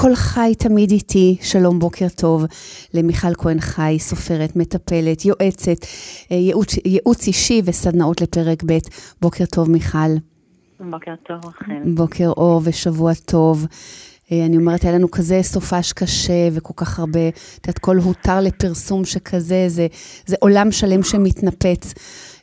קול חי תמיד איתי, שלום בוקר טוב, למיכל כהן חי, סופרת, מטפלת, יועצת, ייעוץ אישי וסדנאות לפרק ב'. בוקר טוב מיכל. בוקר טוב רחל. בוקר אור ושבוע טוב. אני אומרת, היה לנו כזה סופש קשה וכל כך הרבה, את כל הותר לפרסום שכזה, זה עולם שלם שמתנפץ.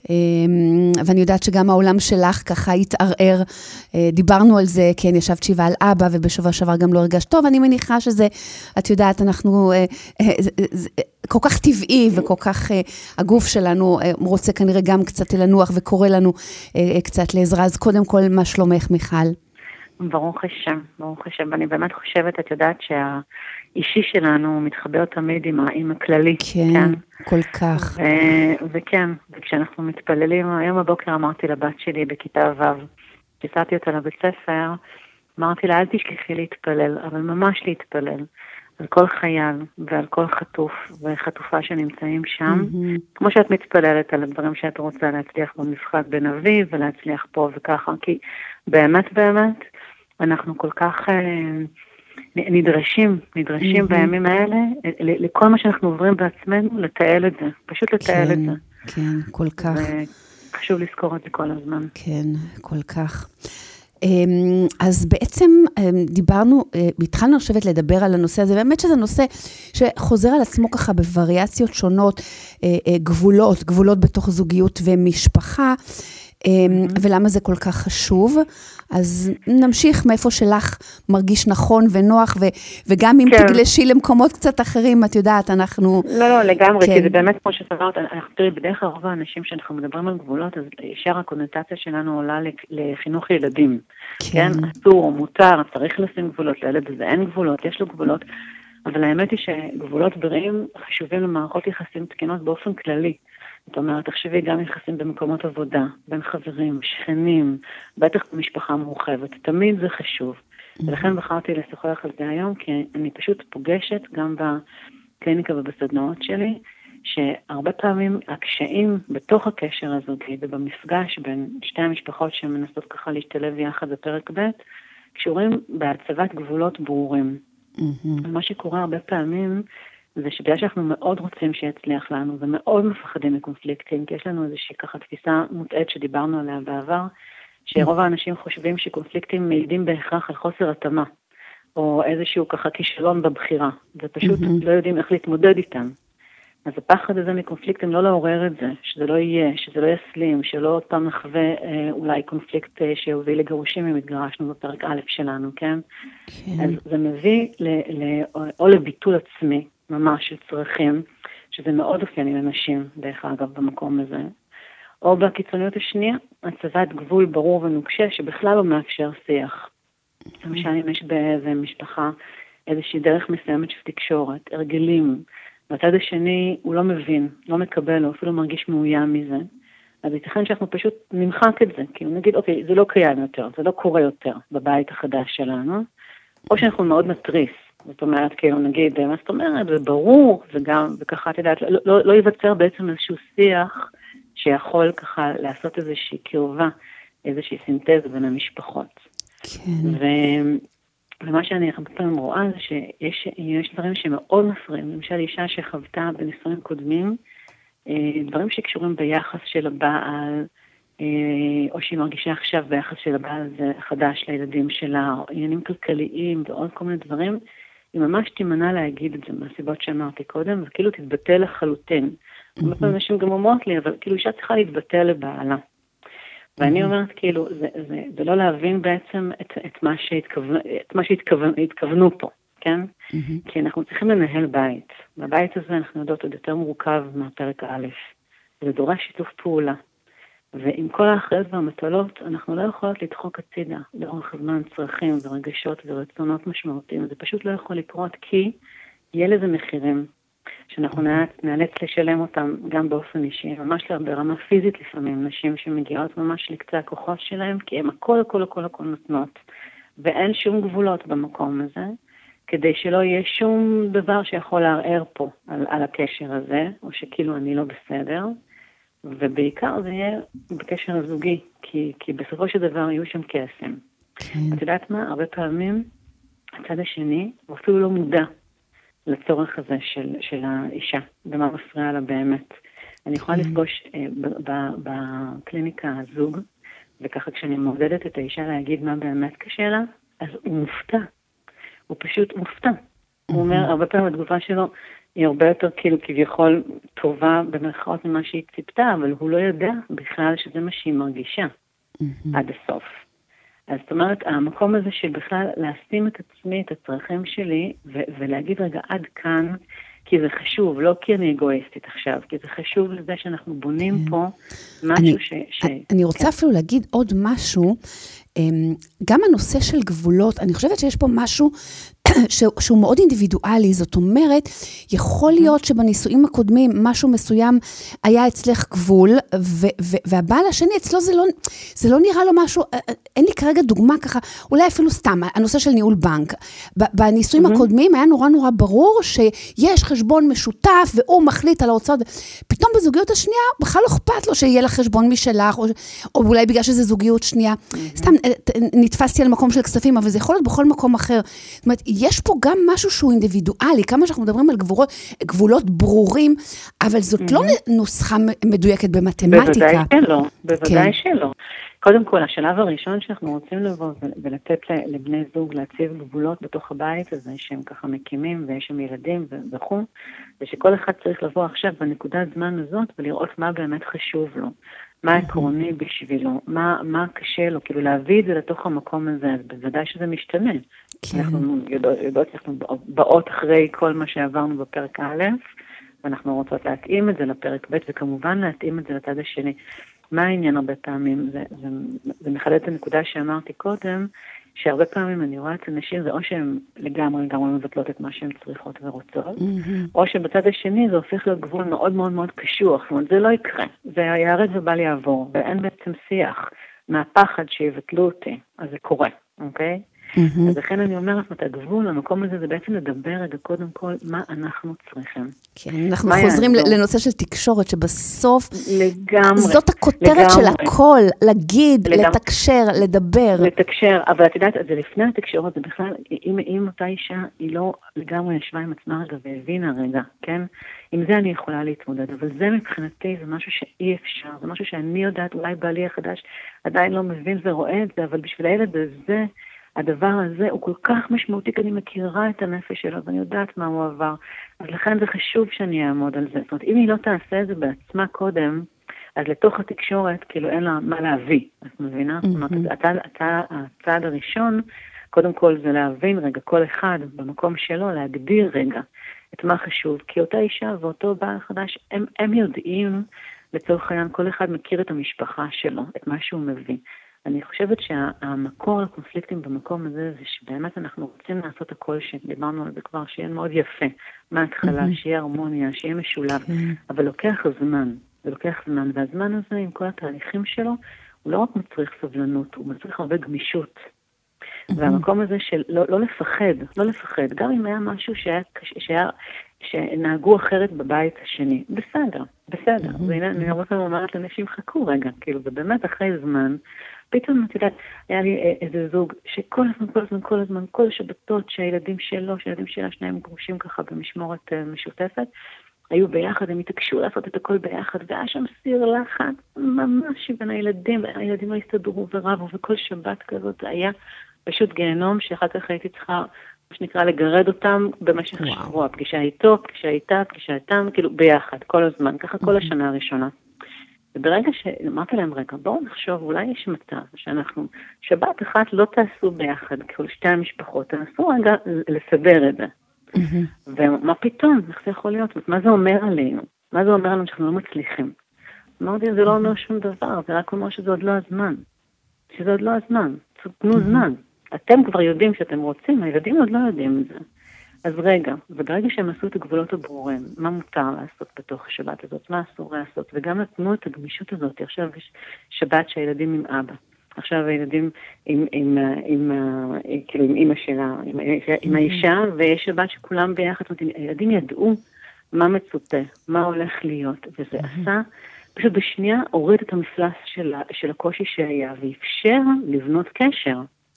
ואני יודעת שגם העולם שלך ככה התערער, דיברנו על זה, כן, ישבת שבעה על אבא, ובשבוע שעבר גם לא הרגשת טוב, אני מניחה שזה, את יודעת, אנחנו כל כך טבעי, וכל כך הגוף שלנו רוצה כנראה גם קצת לנוח, וקורא לנו קצת לעזרה, אז קודם כל, מה שלומך, מיכל? ברוך השם, ברוך השם, ואני באמת חושבת, את יודעת שהאישי שלנו מתחבר תמיד עם הכללי. כן, כל כך. וכן, וכשאנחנו מתפללים, היום בבוקר אמרתי לבת שלי בכיתה ו', כשצאתי אותה לבית ספר, אמרתי לה, אל תשכחי להתפלל, אבל ממש להתפלל, על כל חייל ועל כל חטוף וחטופה שנמצאים שם, כמו שאת מתפללת על הדברים שאת רוצה להצליח במשחק בין אביב, ולהצליח פה וככה, כי באמת, אנחנו כל כך נדרשים בימים האלה, לכל מה שאנחנו עוברים בעצמנו, לתעל את זה, פשוט לתעל את זה. כן, כל כך. וחשוב לזכור את זה כל הזמן. כן, כל כך. אז בעצם דיברנו, התחלנו לשבת לדבר על הנושא הזה, באמת שזה נושא שחוזר על עצמו ככה בווריאציות שונות, גבולות בתוך זוגיות ומשפחה, ולמה זה כל כך חשוב. אז נמשיך מאיפה שלך מרגיש נכון ונוח, וגם אם תגלשי למקומות קצת אחרים, את יודעת, אנחנו... לא, לגמרי, כי זה באמת כמו שסברת, אנחנו תראי, בדרך כלל רוב האנשים שאנחנו מדברים על גבולות, אז ישר הקונוטציה שלנו עולה לחינוך ילדים. כן, אסור, מותר, צריך לשים גבולות, לילד הזה אין גבולות, יש לו גבולות, אבל האמת היא שגבולות בריאים חשובים למערכות יחסים תקינות באופן כללי. זאת אומרת, תחשבי גם יחסים במקומות עבודה, בין חברים, שכנים, בטח במשפחה מורחבת. תמיד זה חשוב. ולכן בחרתי לשוחח על זה היום, כי אני פשוט פוגשת גם בקליניקה ובסדנאות שלי, שהרבה פעמים הקשיים בתוך הקשר הזוגי ובמפגש בין שתי המשפחות שמנסות ככה להשתלב יחד בפרק ב', קשורים בהצבת גבולות ברורים. מה שקורה הרבה פעמים, זה שבגלל שאנחנו מאוד רוצים שיצליח לנו, ומאוד מפחדים מקונפליקטים, כי יש לנו איזושהי ככה תפיסה מוטעית שדיברנו עליה בעבר, שרוב האנשים חושבים שקונפליקטים מעידים בהכרח על חוסר התאמה, או איזשהו ככה כישלון בבחירה, ופשוט לא יודעים איך להתמודד איתם. אז הפחד הזה מקונפליקטים לא לעורר את זה, שזה לא יהיה, שזה לא יסלים, שלא עוד פעם נחווה אולי קונפליקט שיוביל לגירושים אם התגרשנו בפרק א' שלנו, כן? אז זה מביא או לביטול עצמי, ממש של צרכים, שזה מאוד אופייני לנשים, דרך אגב, במקום הזה. או בקיצוניות השנייה, הצבת גבול ברור ונוקשה, שבכלל לא מאפשר שיח. למשל, אם יש באיזה משפחה איזושהי דרך מסוימת של תקשורת, הרגלים, והצד השני הוא לא מבין, לא מקבל, או אפילו מרגיש מאוים מזה, אז ייתכן שאנחנו פשוט נמחק את זה, כי נגיד, אוקיי, זה לא קיים יותר, זה לא קורה יותר בבית החדש שלנו, או שאנחנו מאוד נטריס. זאת אומרת, כאילו נגיד, מה זאת אומרת, זה ברור, וגם, וככה, את יודעת, לא ייווצר בעצם איזשהו שיח שיכול ככה לעשות איזושהי קרבה, איזושהי סינתזה בין המשפחות. כן. ומה שאני הרבה פעמים רואה זה שיש דברים שמאוד מפריעים, למשל אישה שחוותה בנישואים קודמים, דברים שקשורים ביחס של הבעל, או שהיא מרגישה עכשיו ביחס של הבעל הזה חדש לילדים שלה, או עניינים כלכליים ועוד כל מיני דברים, היא ממש תימנע להגיד את זה מהסיבות שאמרתי קודם, וכאילו תתבטא לחלוטין. הרבה פעמים אנשים גם אומרות לי, אבל כאילו אישה צריכה להתבטא לבעלה. ואני אומרת כאילו, זה לא להבין בעצם את מה שהתכוונו פה, כן? כי אנחנו צריכים לנהל בית. בבית הזה אנחנו יודעות עוד יותר מורכב מהפרק א', זה דורש שיתוף פעולה. ועם כל האחריות והמטלות, אנחנו לא יכולות לדחוק הצידה לאורך הזמן צרכים ורגשות ורצונות משמעותיים. זה פשוט לא יכול לקרות כי יהיה לזה מחירים שאנחנו נאלץ לשלם אותם גם באופן אישי, ממש ברמה פיזית לפעמים, נשים שמגיעות ממש לקצה הכוחות שלהם, כי הם הכל נותנות, ואין שום גבולות במקום הזה, כדי שלא יהיה שום דבר שיכול לערער פה על הקשר הזה, או שכאילו אני לא בסדר, ובעיקר זה יהיה בקשר הזוגי, כי בסופו של דבר יהיו שם קסם. את יודעת מה? הרבה פעמים הצד השני, הוא אפילו לא מודע לצורך הזה של האישה, ומה מפריע לה באמת. אני יכולה לפגוש בקליניקה הזוג, וככה כשאני מעודדת את האישה להגיד מה באמת קשה לה, אז הוא מופתע. הוא פשוט מופתע. הוא אומר, הרבה פעמים התגובה שלו היא הרבה יותר כאילו כביכול טובה במרכאות ממה שהיא ציפתה, אבל הוא לא יודע בכלל שזה מה שהיא מרגישה עד הסוף. אז זאת אומרת, המקום הזה של בכלל לשים את עצמי, את הצרכים שלי, ולהגיד רגע עד כאן, כי זה חשוב, לא כי אני אגואיסטית עכשיו, כי זה חשוב לזה שאנחנו בונים פה משהו אני רוצה אפילו להגיד עוד משהו, גם הנושא של גבולות, אני חושבת שיש פה משהו שהוא מאוד אינדיבידואלי, זאת אומרת, יכול להיות שבניסויים הקודמים משהו מסוים היה אצלך גבול, והבעל השני אצלו זה לא נראה לו משהו, אין לי כרגע דוגמה ככה, אולי אפילו סתם, הנושא של ניהול בנק. בניסויים הקודמים היה נורא נורא ברור שיש חשבון משותף, והוא מחליט על ההוצאות, פתאום בזוגיות השנייה, בכלל לא אכפת לו שיהיה לך חשבון משלך, או אולי בגלל שזה זוגיות שנייה. סתם, נתפסתי על מקום של כספים, אבל זה יכול להיות בכל מקום אחר. זאת אומרת, יש פה גם משהו שהוא אינדיבידואלי, כמה שאנחנו מדברים על גבולות ברורים, אבל זאת לא נוסחה מדויקת במתמטיקה. בוודאי שלא. קודם כל, השלב הראשון שאנחנו רוצים לבוא ולתת לבני זוג להציב גבולות בתוך הבית הזה, שהם ככה מקימים ויש שם ילדים וכו', זה שכל אחד צריך לבוא עכשיו בנקודת זמן הזאת ולראות מה באמת חשוב לו, מה עקרוני בשבילו, מה קשה לו, כאילו להביא את זה לתוך המקום הזה, אז בוודאי שזה משתנה. אנחנו יודעות, אנחנו באות אחרי כל מה שעברנו בפרק א', ואנחנו רוצות להתאים את זה לפרק ב', וכמובן להתאים את זה לצד השני. מה העניין הרבה פעמים? זה מחדד את הנקודה שאמרתי קודם, שהרבה פעמים אני רואה את אנשים, זה או שהם לגמרי מבטלות את מה שהן צריכות ורוצות, או שבצד השני זה הופך להיות גבול מאוד מאוד מאוד קשוח, זאת אומרת, זה לא יקרה, זה יערד ובל יעבור, ואין בעצם שיח מהפחד שיבטלו אותי, אז זה קורה, אוקיי? אז לכן אני אומרת, את הגבול, המקום הזה זה בעצם לדבר רגע קודם כל מה אנחנו צריכים. כן, אנחנו חוזרים לנושא של תקשורת, שבסוף לגמרי, זאת הכותרת של הכל, להגיד, לתקשר, לדבר. לתקשר, אבל את יודעת, זה לפני התקשורת, זה בכלל, אם אותה אישה היא לא לגמרי ישבה עם עצמה רגע והבינה רגע, כן? עם זה אני יכולה להתמודד, אבל זה מבחינתי זה משהו שאי אפשר, זה משהו שאני יודעת, אולי בעלי החדש עדיין לא מבין ורואה את זה, אבל בשביל הילד הזה, הדבר הזה הוא כל כך משמעותי, כי אני מכירה את הנפש שלו, ואני יודעת מה הוא עבר. אז לכן זה חשוב שאני אעמוד על זה. זאת אומרת, אם היא לא תעשה את זה בעצמה קודם, אז לתוך התקשורת, כאילו אין לה מה להביא. את מבינה? זאת אומרת, הצעד הראשון, קודם כל זה להבין רגע, כל אחד במקום שלו, להגדיר רגע את מה חשוב. כי אותה אישה ואותו בעל חדש, הם יודעים, לצורך העניין, כל אחד מכיר את המשפחה שלו, את מה שהוא מביא. אני חושבת שהמקור לקונפליקטים במקום הזה, זה שבאמת אנחנו רוצים לעשות הכל שדיברנו על זה כבר, שיהיה מאוד יפה, מההתחלה, שיהיה הרמוניה, שיהיה משולב, אבל לוקח זמן, זה לוקח זמן, והזמן הזה עם כל התהליכים שלו, הוא לא רק מצריך סבלנות, הוא מצריך הרבה גמישות. והמקום הזה של לא לפחד, גם אם היה משהו שנהגו אחרת בבית השני, בסדר. והנה, אני הרבה פעמים אומרת לאנשים, חכו רגע, כאילו, ובאמת אחרי זמן, פתאום, את יודעת, היה לי איזה זוג שכל הזמן, כל השבתות שהילדים שלו, שהילדים שלה, שניים גרושים ככה במשמורת משותפת, היו ביחד, הם התעקשו לעשות את הכל ביחד, והיה שם סיר לחץ, ממש בין הילדים, והילדים לא הסתדרו ורבו, וכל שבת כזאת היה פשוט גיהנום, שאחר כך הייתי צריכה, מה שנקרא, לגרד אותם במשך שבוע, פגישה איתו, פגישה איתה, פגישה איתם, כאילו ביחד, כל הזמן, ככה כל השנה הראשונה. וברגע שאמרתי להם, רגע, בואו נחשוב, אולי יש מצב שאנחנו, שבת אחת לא תעשו ביחד, כאילו שתי המשפחות, תנסו רגע לסדר את זה. ומה פתאום, איך זה יכול להיות? מה זה אומר עלינו? מה זה אומר עלינו שאנחנו לא מצליחים? אמרתי, זה לא אומר שום דבר, זה רק אומר שזה עוד לא הזמן. תנו זמן. אתם כבר יודעים שאתם רוצים, הילדים עוד לא יודעים את זה. אז רגע, וברגע שהם עשו את הגבולות הברורים, מה מותר לעשות בתוך השבת הזאת, מה אסור לעשות, וגם נתנו את הגמישות הזאת, עכשיו יש שבת שהילדים עם אבא, עכשיו הילדים עם אמא שלה, עם האישה, ויש שבת שכולם ביחד, הילדים ידעו מה מצופה, מה הולך להיות, וזה עשה, פשוט בשנייה הוריד את המפלס של הקושי שהיה, ואפשר לבנות קשר.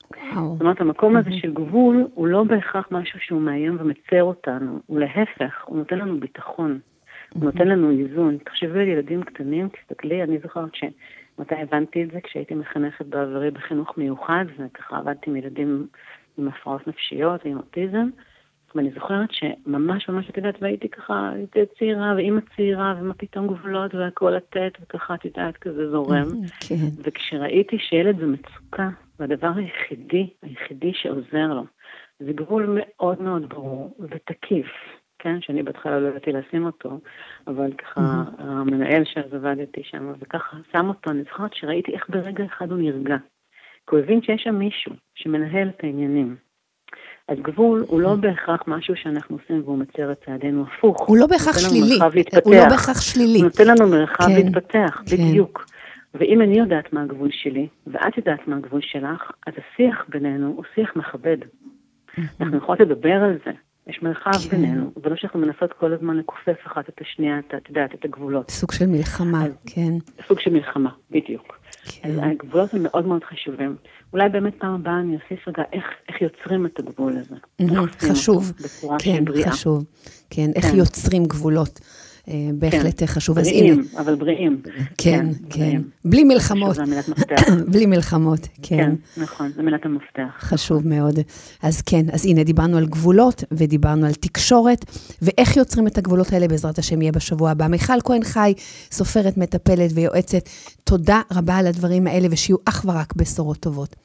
זאת אומרת, המקום הזה של גבול הוא לא בהכרח משהו שהוא מאיים ומצר אותנו, הוא להפך, הוא נותן לנו ביטחון, הוא נותן לנו איזון. תחשבי על ילדים קטנים, תסתכלי, אני זוכרת מתי הבנתי את זה, כשהייתי מחנכת בעברי בחינוך מיוחד, וככה עבדתי עם ילדים עם הפרעות נפשיות ועם אוטיזם, ואני זוכרת שממש את יודעת, והייתי ככה, הייתי צעירה, ואמא צעירה, ומה פתאום גבולות, והכל לתת, וככה, את יודעת, כזה זורם. וכשראיתי שילד במצוקה, והדבר היחידי שעוזר לו, זה גבול מאוד מאוד ברור ותקיף, כן, שאני בהתחלה לא ידעתי לשים אותו, אבל ככה המנהל שאז עבדתי שם, וככה שם אותו, אני זוכרת שראיתי איך ברגע אחד הוא נרגע, כי הוא הבין שיש שם מישהו שמנהל את העניינים. אז גבול הוא לא בהכרח משהו שאנחנו עושים והוא מצר את צעדינו, הפוך. הוא לא בהכרח שלילי. הוא לא בהכרח שלילי. הוא נותן לנו מרחב להתפתח, בדיוק. ואם אני יודעת מה הגבול שלי, ואת יודעת מה הגבול שלך, אז השיח בינינו הוא שיח מכבד. אנחנו יכולות לדבר על זה. יש מרחב בינינו, ולא שאנחנו מנסות כל הזמן לכופף אחת את השנייה, את יודעת, את הגבולות. סוג של מלחמה, כן. סוג של מלחמה, בדיוק. אז הגבולות הם מאוד מאוד חשובים. אולי באמת פעם הבאה אני אוסיף רגע איך יוצרים את הגבול הזה. חשוב, כן, חשוב. כן, איך יוצרים גבולות. בהחלט חשוב. בריאים, אבל בריאים. כן. בלי מלחמות. זו מילת מפתח. בלי מלחמות, כן. נכון, זו מילת המפתח. חשוב מאוד. אז כן, אז הנה, דיברנו על גבולות, ודיברנו על תקשורת, ואיך יוצרים את הגבולות האלה בעזרת השם יהיה בשבוע הבא. מיכל כהן חי, סופרת, מטפלת ויועצת, תודה רבה על הדברים האלה, ושיהיו אך ורק בשורות טובות.